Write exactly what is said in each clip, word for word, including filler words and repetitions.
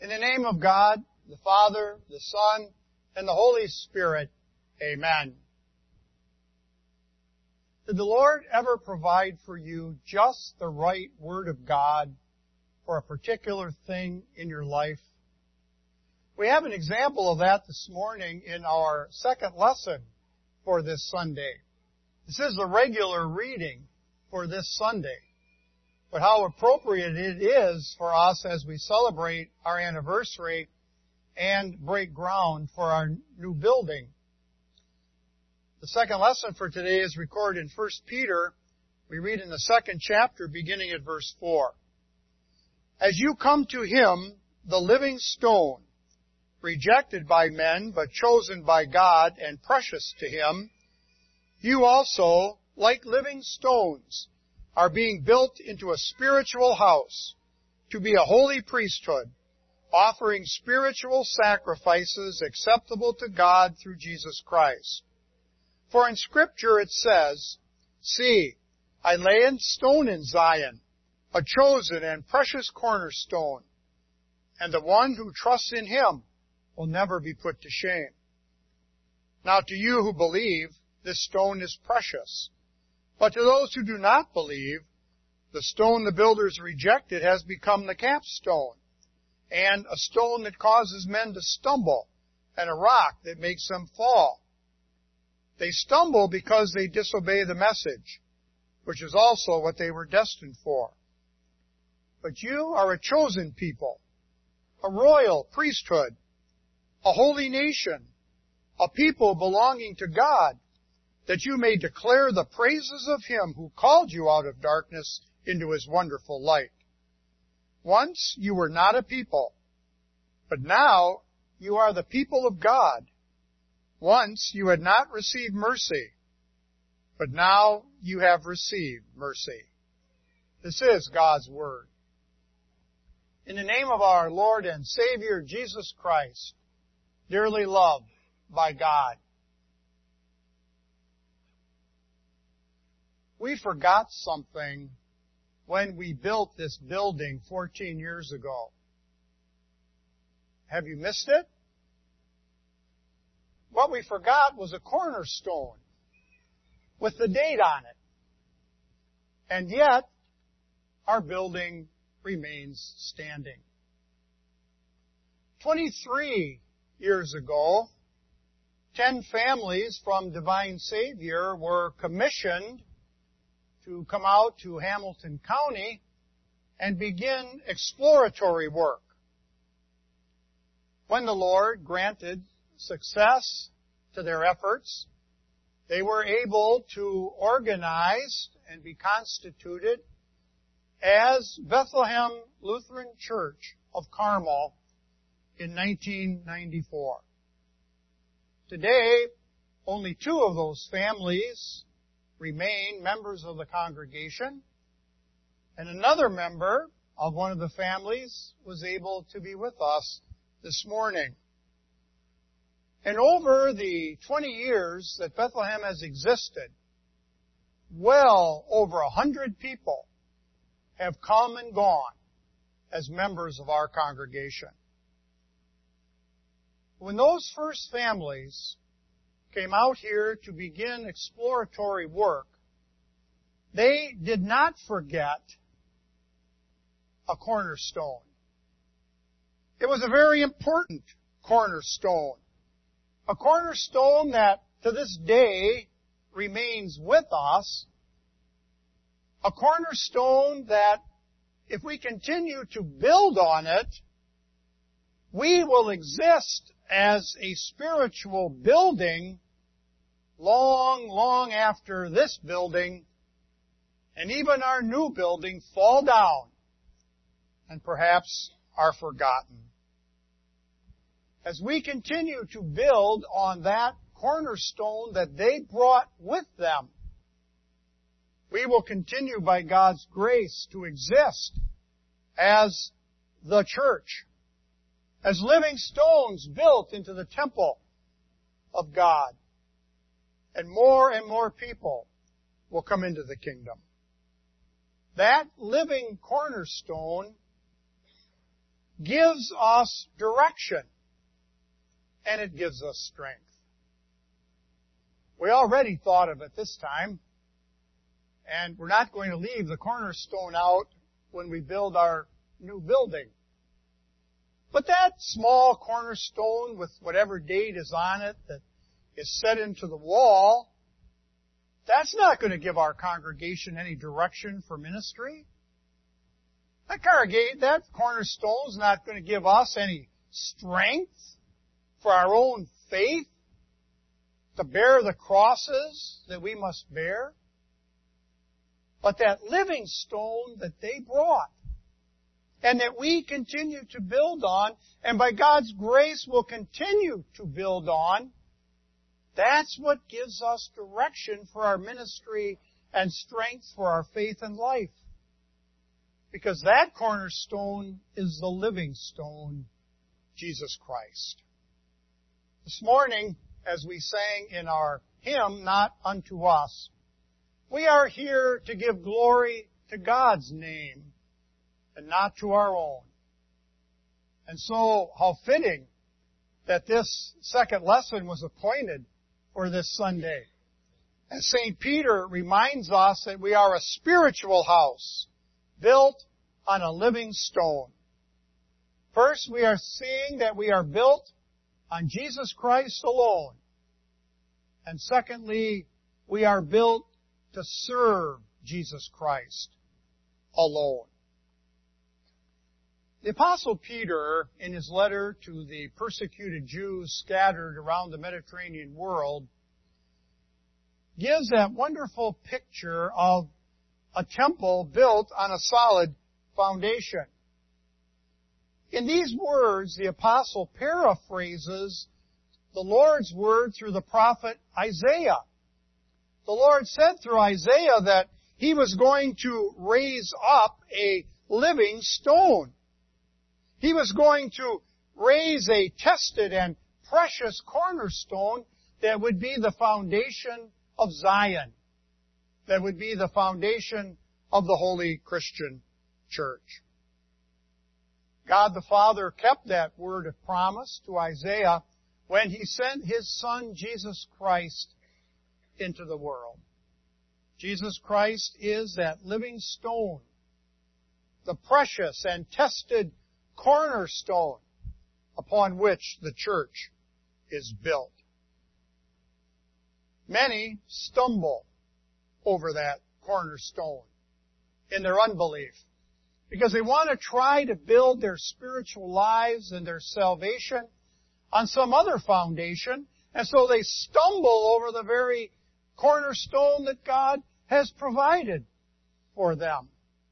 In the name of God, the Father, the Son, and the Holy Spirit, amen. Did the Lord ever provide for you just the right Word of God for a particular thing in your life? We have an example of that this morning in our second lesson for this Sunday. This is the regular reading for this Sunday. But how appropriate it is for us as we celebrate our anniversary and break ground for our new building. The second lesson for today is recorded in First Peter. We read in the second chapter, beginning at verse four. As you come to Him, the living stone, rejected by men, but chosen by God and precious to Him, you also, like living stones, are being built into a spiritual house to be a holy priesthood, offering spiritual sacrifices acceptable to God through Jesus Christ. For in Scripture it says, See, I lay a stone in Zion, a chosen and precious cornerstone, and the one who trusts in Him will never be put to shame. Now to you who believe, this stone is precious. But to those who do not believe, the stone the builders rejected has become the capstone, and a stone that causes men to stumble, and a rock that makes them fall. They stumble because they disobey the message, which is also what they were destined for. But you are a chosen people, a royal priesthood, a holy nation, a people belonging to God, that you may declare the praises of Him who called you out of darkness into His wonderful light. Once you were not a people, but now you are the people of God. Once you had not received mercy, but now you have received mercy. This is God's Word. In the name of our Lord and Savior, Jesus Christ, dearly loved by God, we forgot something when we built this building fourteen years ago. Have you missed it? What we forgot was a cornerstone with the date on it. And yet, our building remains standing. twenty-three years ago, ten families from Divine Savior were commissioned to come out to Hamilton County and begin exploratory work. When the Lord granted success to their efforts, they were able to organize and be constituted as Bethlehem Lutheran Church of Carmel in nineteen ninety-four. Today, only two of those families remain members of the congregation, and another member of one of the families was able to be with us this morning. And over the twenty years that Bethlehem has existed, well over a hundred people have come and gone as members of our congregation. When those first families came out here to begin exploratory work, they did not forget a cornerstone. It was a very important cornerstone. A cornerstone that to this day remains with us. A cornerstone that if we continue to build on it, we will exist as a spiritual building long, long after this building and even our new building fall down and perhaps are forgotten. As we continue to build on that cornerstone that they brought with them, we will continue by God's grace to exist as the church, as living stones built into the temple of God. And more and more people will come into the kingdom. That living cornerstone gives us direction, and it gives us strength. We already thought of it this time, and we're not going to leave the cornerstone out when we build our new building. But that small cornerstone with whatever date is on it that is set into the wall, that's not going to give our congregation any direction for ministry. That congregate, that cornerstone is not going to give us any strength for our own faith to bear the crosses that we must bear. But that living stone that they brought and that we continue to build on, and by God's grace will continue to build on, that's what gives us direction for our ministry and strength for our faith and life. Because that cornerstone is the living stone, Jesus Christ. This morning, as we sang in our hymn, Not Unto Us, we are here to give glory to God's name and not to our own. And so, how fitting that this second lesson was appointed for this Sunday. As Saint Peter reminds us that we are a spiritual house built on a living stone. First, we are seeing that we are built on Jesus Christ alone. And secondly, we are built to serve Jesus Christ alone. The Apostle Peter, in his letter to the persecuted Jews scattered around the Mediterranean world, gives that wonderful picture of a temple built on a solid foundation. In these words, the Apostle paraphrases the Lord's word through the prophet Isaiah. The Lord said through Isaiah that He was going to raise up a living stone. He was going to raise a tested and precious cornerstone that would be the foundation of Zion, that would be the foundation of the holy Christian church. God the Father kept that word of promise to Isaiah when He sent His Son, Jesus Christ, into the world. Jesus Christ is that living stone, the precious and tested cornerstone upon which the church is built. Many stumble over that cornerstone in their unbelief because they want to try to build their spiritual lives and their salvation on some other foundation, and so they stumble over the very cornerstone that God has provided for them.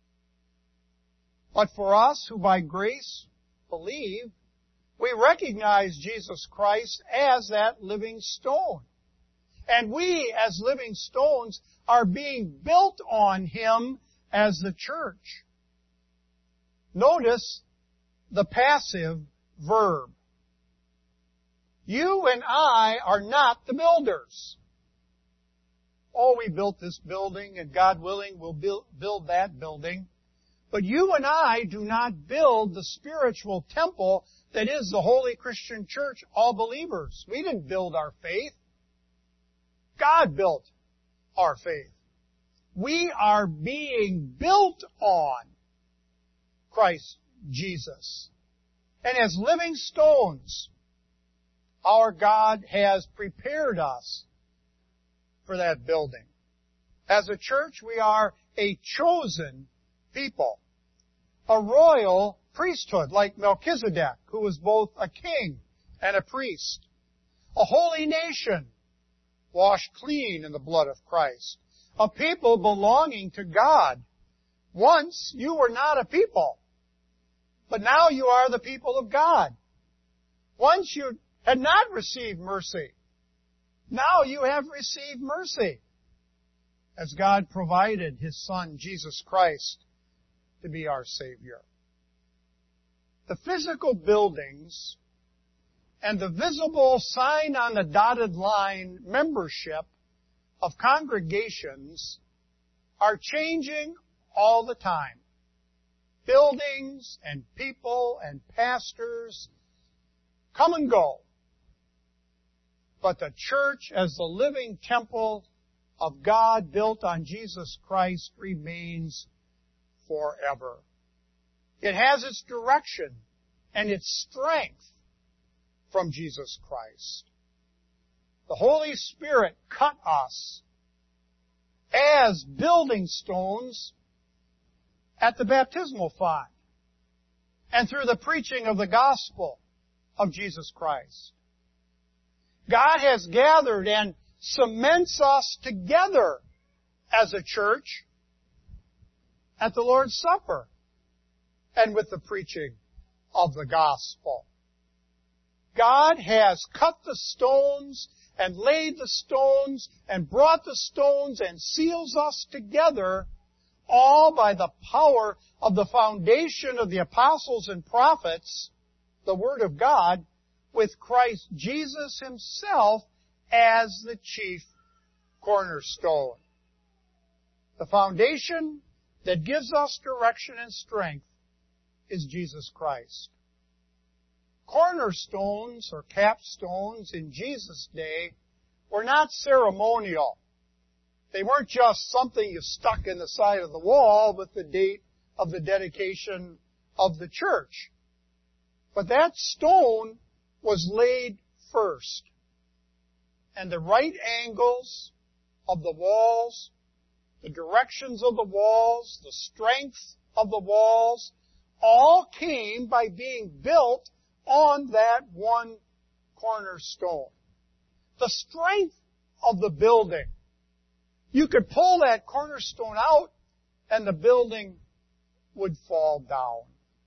But for us who by grace believe, we recognize Jesus Christ as that living stone. And we, as living stones, are being built on Him as the church. Notice the passive verb. You and I are not the builders. Oh, we built this building, and God willing, we'll build, build that building. But you and I do not build the spiritual temple that is the holy Christian church, all believers. We didn't build our faith. God built our faith. We are being built on Christ Jesus. And as living stones, our God has prepared us for that building. As a church, we are a chosen people, a royal priesthood like Melchizedek, who was both a king and a priest, a holy nation, washed clean in the blood of Christ, a people belonging to God. Once you were not a people, but now you are the people of God. Once you had not received mercy, now you have received mercy, as God provided His Son, Jesus Christ, to be our Savior. The physical buildings and the visible sign on the dotted line membership of congregations are changing all the time. buildings and people and pastors come and go. But the church as the living temple of God built on Jesus Christ remains forever. It has its direction and its strength from Jesus Christ. The Holy Spirit cut us as building stones at the baptismal font and through the preaching of the gospel of Jesus Christ. God has gathered and cements us together as a church at the Lord's Supper and with the preaching of the gospel. God has cut the stones and laid the stones and brought the stones and seals us together, all by the power of the foundation of the apostles and prophets, the Word of God, with Christ Jesus Himself as the chief cornerstone. The foundation that gives us direction and strength is Jesus Christ. Cornerstones or capstones in Jesus' day were not ceremonial. They weren't just something you stuck in the side of the wall with the date of the dedication of the church. But that stone was laid first. And the right angles of the walls, the directions of the walls, the strength of the walls, all came by being built on that one cornerstone. The strength of the building. You could pull that cornerstone out and the building would fall down.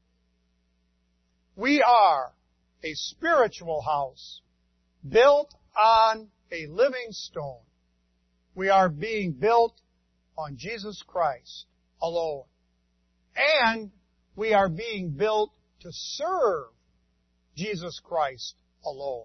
We are a spiritual house built on a living stone. We are being built on Jesus Christ alone. And we are being built to serve Jesus Christ alone.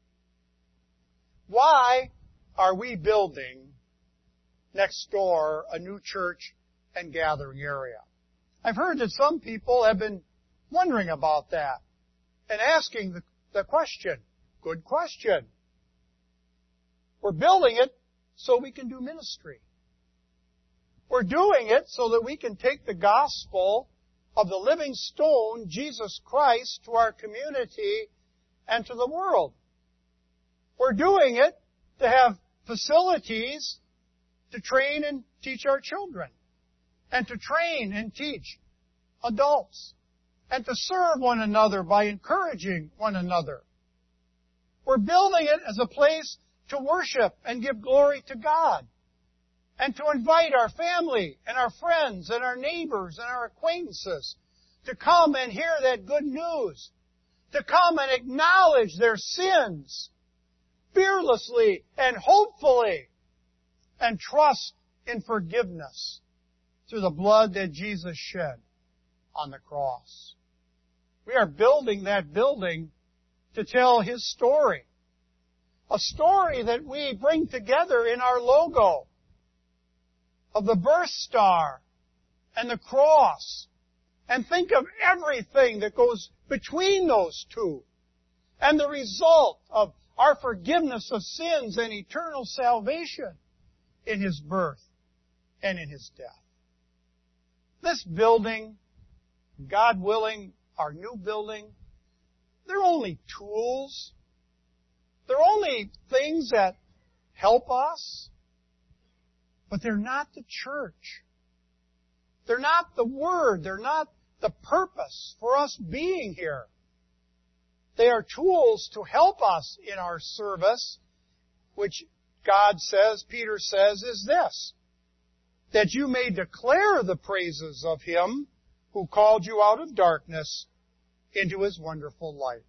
Why are we building next door a new church and gathering area? I've heard that some people have been wondering about that and asking the, the question. Good question. We're building it so we can do ministry. We're doing it so that we can take the gospel of the living stone, Jesus Christ, to our community and to the world. We're doing it to have facilities to train and teach our children, and to train and teach adults, and to serve one another by encouraging one another. We're building it as a place to worship and give glory to God, and to invite our family and our friends and our neighbors and our acquaintances to come and hear that good news, to come and acknowledge their sins fearlessly and hopefully, and trust in forgiveness through the blood that Jesus shed on the cross. We are building that building to tell His story, a story that we bring together in our logo of the birth star and the cross, and think of everything that goes between those two, and the result of our forgiveness of sins and eternal salvation in His birth and in His death. This building, God willing, our new building, they're only tools. They're only things that help us. But they're not the church. They're not the Word. They're not the purpose for us being here. They are tools to help us in our service, which God says, Peter says, is this: that you may declare the praises of Him who called you out of darkness into His wonderful light.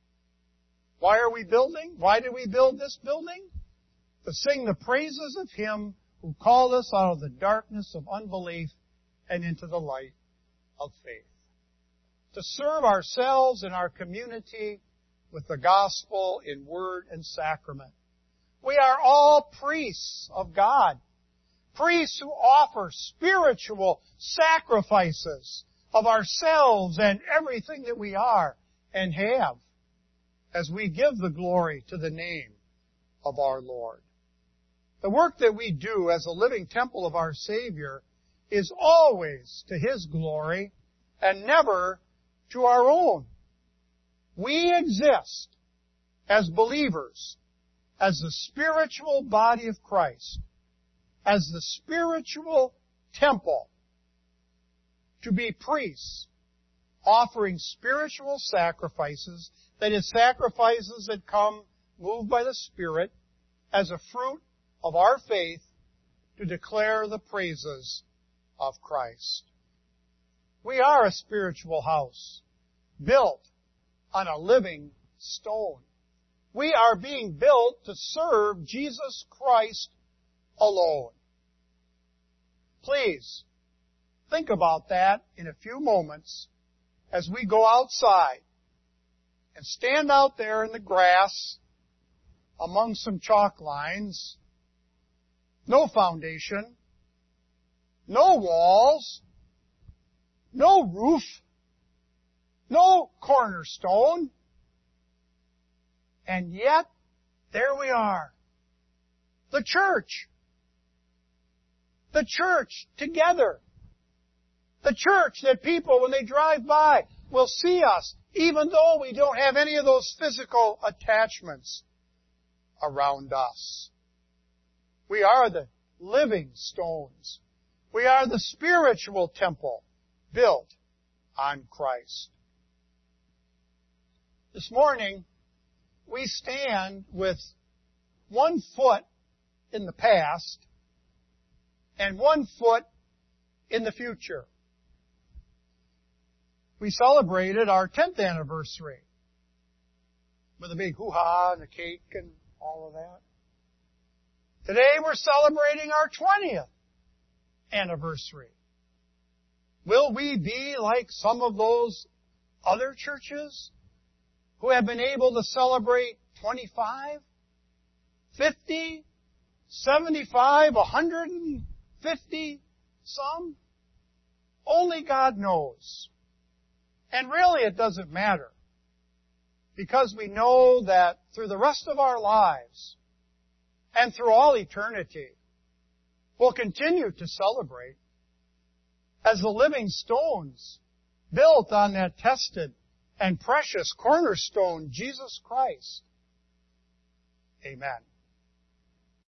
Why are we building? Why did we build this building? To sing the praises of Him who called us out of the darkness of unbelief and into the light of faith. To serve ourselves and our community with the gospel in word and sacrament. We are all priests of God. Priests who offer spiritual sacrifices of ourselves and everything that we are and have as we give the glory to the name of our Lord. The work that we do as a living temple of our Savior is always to His glory and never to our own. We exist as believers, as the spiritual body of Christ, as the spiritual temple, to be priests, offering spiritual sacrifices, that is, sacrifices that come moved by the Spirit as a fruit of our faith to declare the praises of Christ. We are a spiritual house built on a living stone. We are being built to serve Jesus Christ alone. Please, think about that in a few moments as we go outside and stand out there in the grass among some chalk lines. No foundation, no walls, no roof, no cornerstone. And yet, there we are. The church. The church together. The church that people, when they drive by, will see us, even though we don't have any of those physical attachments around us. We are the living stones. We are the spiritual temple built on Christ. This morning, we stand with one foot in the past and one foot in the future. We celebrated our tenth anniversary with a big hoo-ha and a cake and all of that. Today we're celebrating our twentieth anniversary. Will we be like some of those other churches who have been able to celebrate twenty-five, fifty, seventy-five, one hundred fifty, some? Only God knows. And really it doesn't matter, because we know that through the rest of our lives and through all eternity, we'll continue to celebrate as the living stones built on that tested and precious cornerstone, Jesus Christ. Amen.